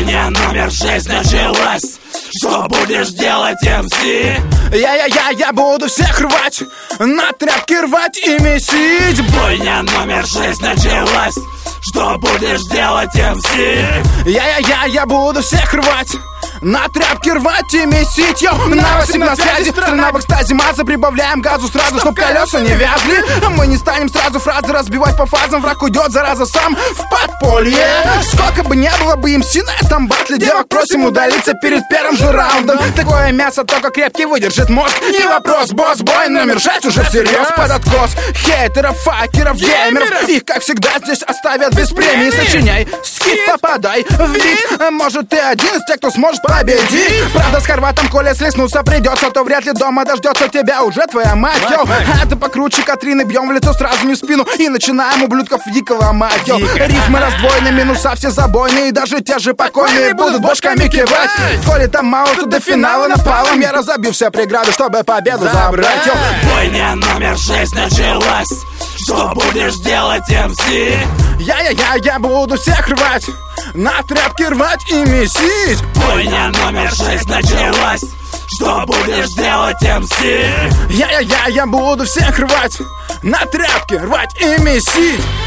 Бойня номер 6 началась. Что будешь делать, МС? Я буду всех рвать, на тряпки рвать и месить. Бойня номер 6 началась. Что будешь делать, МС? Я буду всех рвать, на тряпки рвать и месить. На 8 на связи, страна в экстазе, маза. Прибавляем газу сразу, чтоб колеса не вязли. Мы не станем сразу фразы разбивать по фазам. Враг уйдет, зараза, сам в подполье. Сколько бы не было бы МС на этом батле, девок просим удалиться перед первым же раундом. Такое мясо только крепкий выдержит мозг. Не вопрос, босс, бой номер 6 уже всерьез под откос. Хейтеров, факеров, геймеров, их, как всегда, здесь оставят без премии. Сочиняй, скид, попадай в бит. Может, ты один из тех, кто сможет победить. Правда, с хорватом, коли слеснуться придется, то вряд ли дома дождется тебя уже твоя мать, йоу. Это покруче Катрины, бьем в лицо сразу не в спину и начинаем ублюдков дико ломать, йоу. Рифмы раздвоены, минуса все забойные, и даже те же покойные будут бошками кивать. Коли там мало, то до финала напалом я разобью все преграды, чтобы победу забрать, йоу. Бойня номер 6 началась. Что будешь делать, МС? Я буду всех рвать, на тряпки рвать и месить. Бойня номер 6 началась. Что будешь делать, МС? Я буду всех рвать, на тряпки рвать и месить.